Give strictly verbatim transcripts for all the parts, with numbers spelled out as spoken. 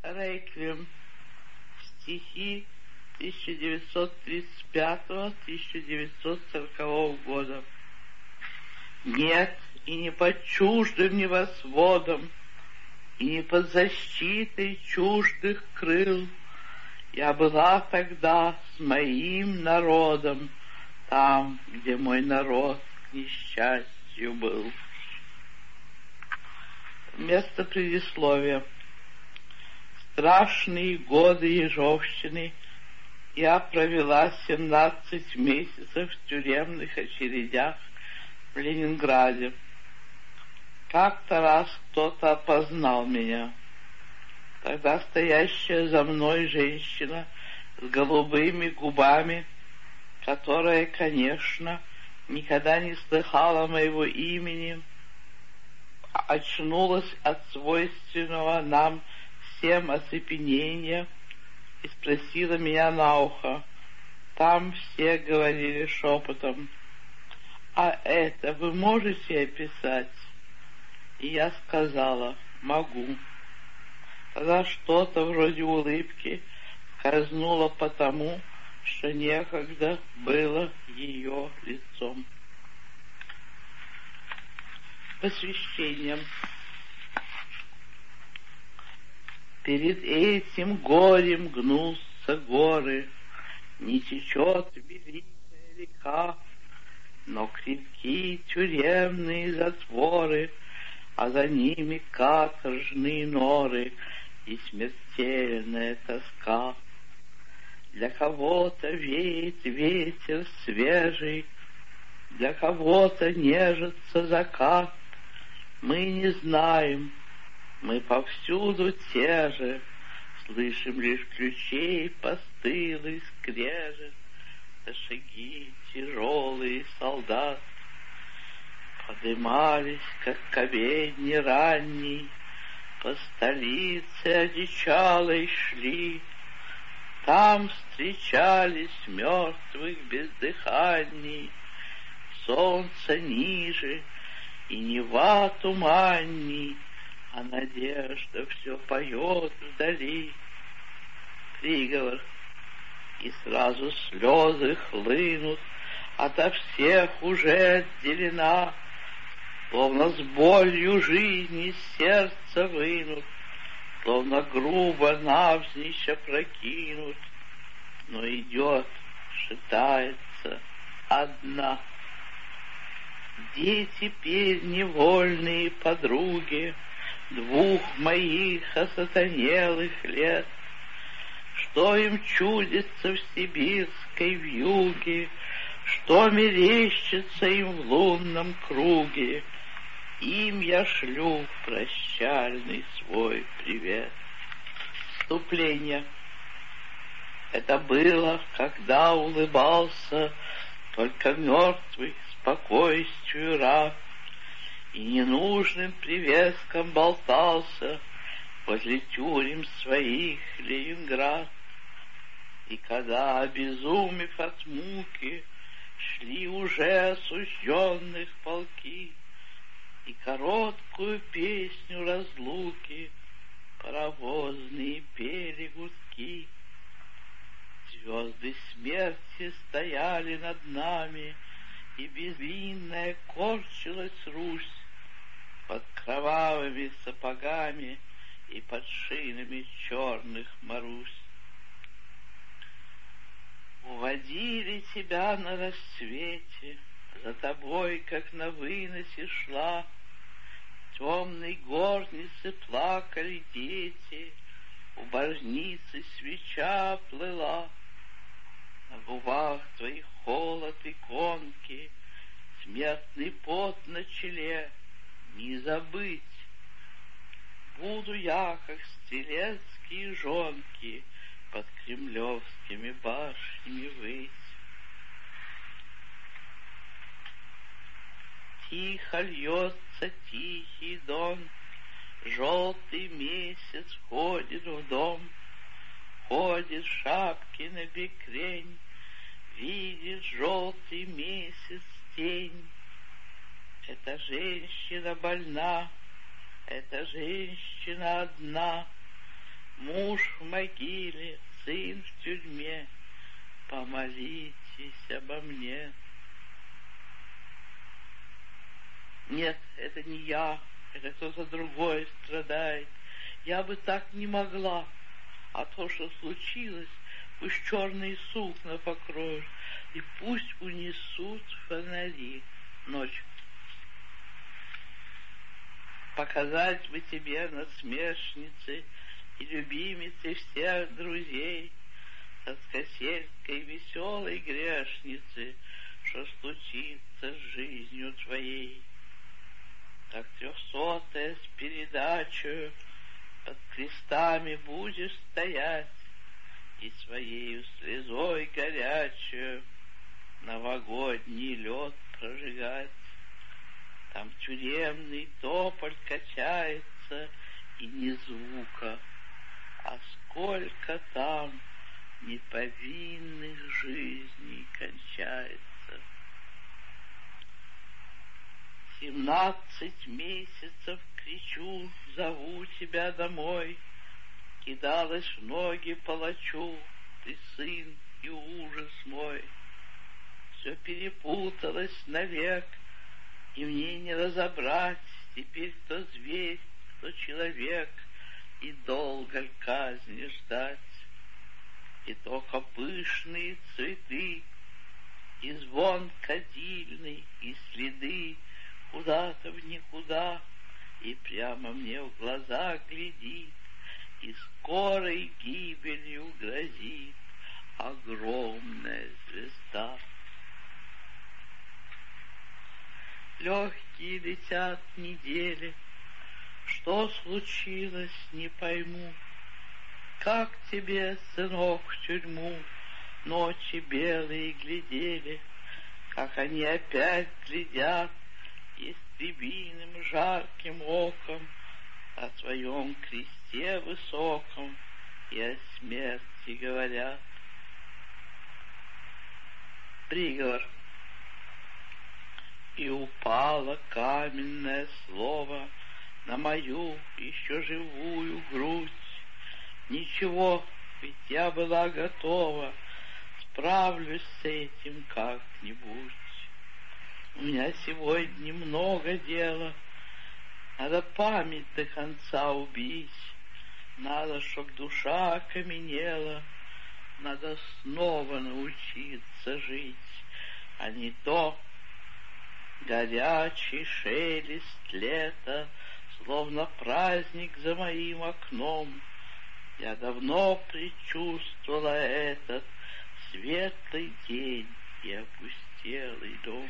Реквием. Стихи тысяча девятьсот тридцать пятого — тысяча девятьсот сорокового года. Нет, и не под чуждым небосводом, и не под защитой чуждых крыл я была тогда с моим народом, там, где мой народ к несчастью был. Место предисловия. Страшные годы ежовщины я провела семнадцать месяцев в тюремных очередях в Ленинграде. Как-то раз кто-то опознал меня. Тогда стоящая за мной женщина с голубыми губами, которая, конечно, никогда не слыхала моего имени, очнулась от свойственного нам всем оцепенения и спросила меня на ухо. Там все говорили шепотом: «А это вы можете описать?» И я сказала: «Могу». Тогда что-то вроде улыбки скользнуло потому, что некогда было ее лицом. Посвящением. Перед этим горем гнутся горы, не течет великая река, но крепки тюремные затворы, а за ними каторжные норы и смертельная тоска. Для кого-то веет ветер свежий, для кого-то нежится закат. Мы не знаем, мы повсюду те же, слышим лишь ключей постылый скрежет, да шаги тяжелые солдат. Подымались, как к обедне ранней, по столице одичалой шли. Там встречались мертвых бездыханней, солнце ниже и Нева туманней, а надежда все поет вдали. Приговор, и сразу слезы хлынут, ото всех уже отделена, словно с болью жизни сердце вынут, словно грубо навзничь опрокинут, но идет, шатается одна. Где теперь невольные подруги двух моих осатанелых лет? Что им чудится в сибирской вьюге, что мерещится им в лунном круге? Им я шлю прощальный свой привет. Вступление. Это было, когда улыбался только мертвый спокойствию раб, и ненужным привеском болтался возле тюрем своих Ленинград. И когда, обезумев от муки, шли уже осужденных полки, и короткую песню разлуки паровозные пели гудки, звезды смерти стояли над нами, и безвинная корчилась Русь под кровавыми сапогами и под шинами черных Марусь. Уводили тебя на рассвете, за тобой, как на выносе, шла. В темной горнице плакали дети, у божницы свеча плыла. На губах твоих холод иконки, смертный пот на челе, не забыть. Буду я, как стрелецкие жонки, под кремлевскими башнями выть. Тихо льется тихий дон, желтый месяц входит в дом, ходит в шапке на бекрень, видит желтый месяц тень. Эта женщина больна, эта женщина одна, муж Муж в могиле, сын в тюрьме, помолитесь обо мне. Нет, это не я, это кто-то другой страдает. Я бы так не могла. А то, что случилось, пусть черные сукна покроют, и пусть унесут фонари ночью. Показать бы тебе, насмешницы и любимицы всех друзей, тоскосельской веселой грешницы, что случится с жизнью твоей. Так трехсотая с передачею под крестами будешь стоять и своею слезой горячую новогодний лед прожигать. Там тюремный тополь качается, и ни звука, а сколько там неповинных жизней кончается. Семнадцать месяцев кричу, зову тебя домой, кидалась в ноги палачу, ты сын и ужас мой. Все перепуталось навек, и мне не разобрать теперь, кто зверь, кто человек, и долго казни ждать. И только пышные цветы, и звон кадильный, и следы куда-то в никуда, и прямо мне в глаза глядит, и скорой гибелью грозит огромная звезда. Легкие летят недели, что случилось, не пойму. Как тебе, сынок, в тюрьму ночи белые глядели, как они опять глядят истребиным жарким оком о своем кресте высоком и о смерти говорят. Приговор. И упало каменное слово на мою еще живую грудь. Ничего, ведь я была готова, справлюсь с этим как-нибудь. У меня сегодня много дела, надо память до конца убить, надо, чтоб душа окаменела, надо снова научиться жить, а не то горячий шелест лета, словно праздник за моим окном. Я давно предчувствовала этот светлый день и опустелый дом.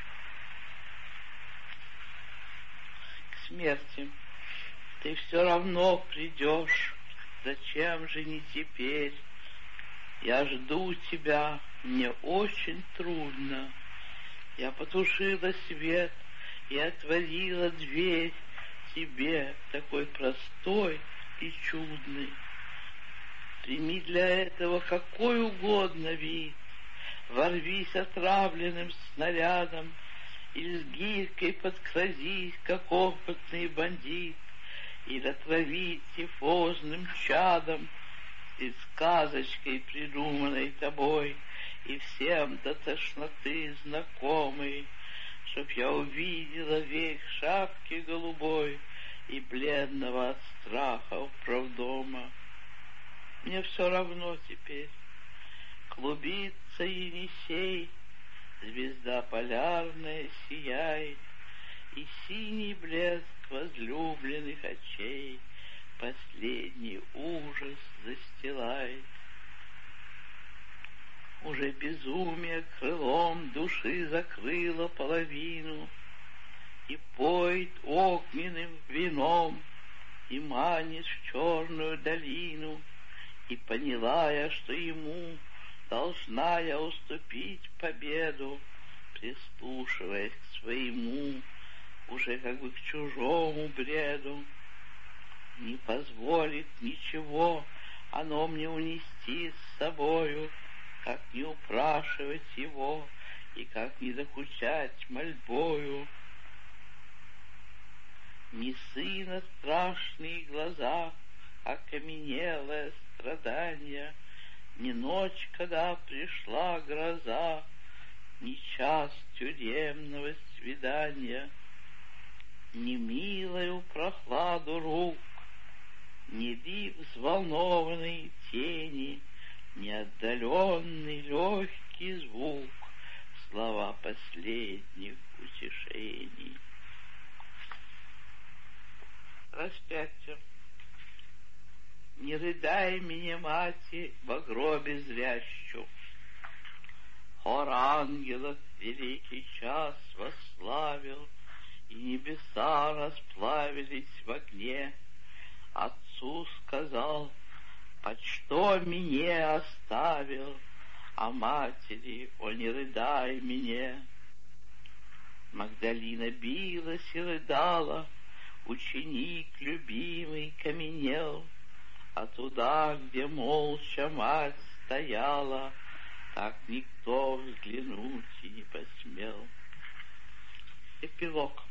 К смерти ты все равно придешь, зачем же не теперь? Я жду тебя, мне очень трудно. Я потушила свет и отворила дверь тебе, такой простой и чудный. Прими для этого какой угодно вид, ворвись отравленным снарядом или с гирькой подкрадись, как опытный бандит, или отравить тифозным чадом, и сказочкой, придуманной тобой, и всем до тошноты знакомый, чтоб я увидела век шапки голубой и бледного от страха управдома. Мне все равно теперь, клубится Енисей, звезда полярная сияет, и синий блеск возлюбленных очей последний ужас застилает. Уже безумие крылом души закрыло половину, и поет огненным вином, и манит в черную долину, и поняла я, что ему должна я уступить победу, прислушиваясь к своему, уже как бы к чужому бреду. Не позволит ничего оно мне унести с собою, как не упрашивать его и как не докучать мольбою. Ни сына страшные глаза окаменелое страдание, ни ночь, когда пришла гроза, ни час тюремного свидания, ни милою прохладу рук, ни вид взволнованной тени, ни отдаленный легкий звук, слова последних утешений. Распятие. Не рыдай меня, мати, во гробе зрящу. Хор ангелов великий час восславил, и небеса расплавились в огне. Отцу сказал, под что меня оставил, а матери, о, не рыдай мне. Магдалина билась и рыдала, ученик любимый каменел, а туда, где молча мать стояла, так никто взглянуть и не посмел. Эпилог.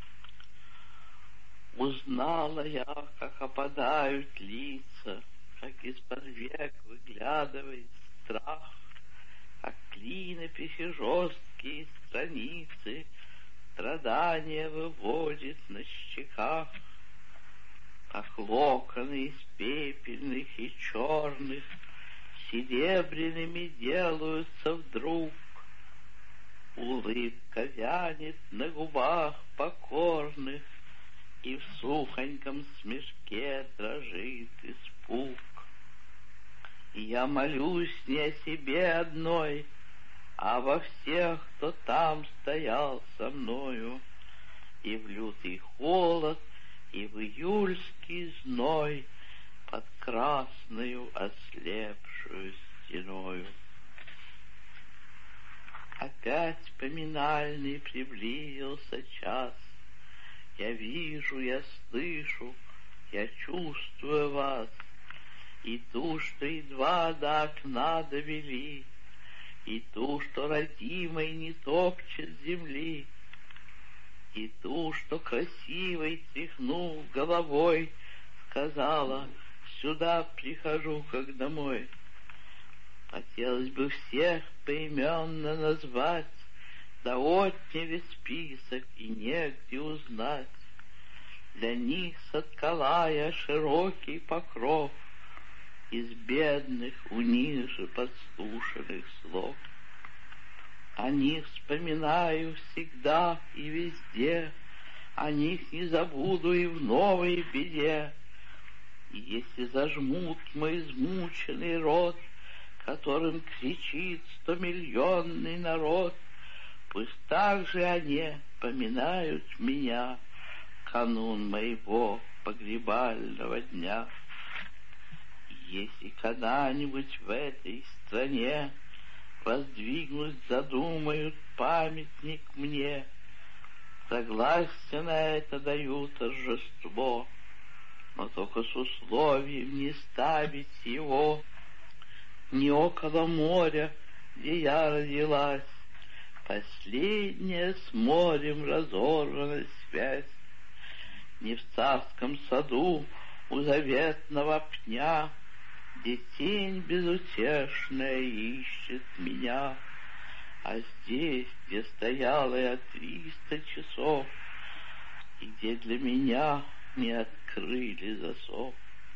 Узнала я, как опадают лица, как из-под век выглядывает страх, как клинописи жесткие страницы страдания выводит на щеках, как локоны из пепельных и черных серебряными делаются вдруг, улыбка вянет на губах покорных, и в сухоньком смешке дрожит испуг. И я молюсь не о себе одной, а во всех, кто там стоял со мною, и в лютый холод, и в июльский зной под красною ослепшую стеною. Опять поминальный приблизился час. Я вижу, я слышу, я чувствую вас, и ту, что едва до окна довели, и ту, что родимой не топчет земли, и ту, что красивой тряхнув головой, сказала, сюда прихожу, как домой. Хотелось бы всех поименно назвать, да отняли список и негде узнать. Для них соткала я широкий покров из бедных у них же подслушанных слов. О них вспоминаю всегда и везде, о них не забуду и в новой беде. И если зажмут мой измученный рот, которым кричит стомиллионный народ, пусть так же они поминают меня канун моего погребального дня. Если когда-нибудь в этой стране воздвигнуть задумают памятник мне, согласие на это даю торжество, но только с условием не ставить его не около моря, где я родилась, последняя с морем разорвана связь, не в царском саду у заветного пня, где тень безутешная ищет меня, а здесь, где стояла я триста часов, и где для меня не открыли засов.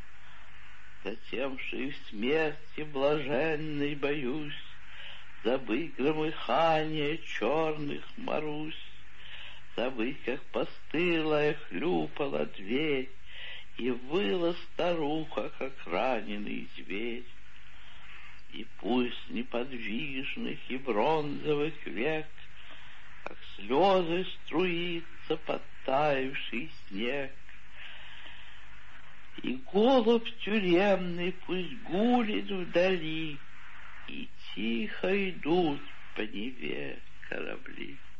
Затем, что и в смерти блаженной боюсь забыть громыхание черных Марусь, забыть, как постылая хлюпала дверь, и выла старуха, как раненый зверь. И пусть неподвижных и бронзовых век, как слезы струится подтаявший снег, и голубь тюремный пусть гулит вдали, и тихо идут по Неве корабли.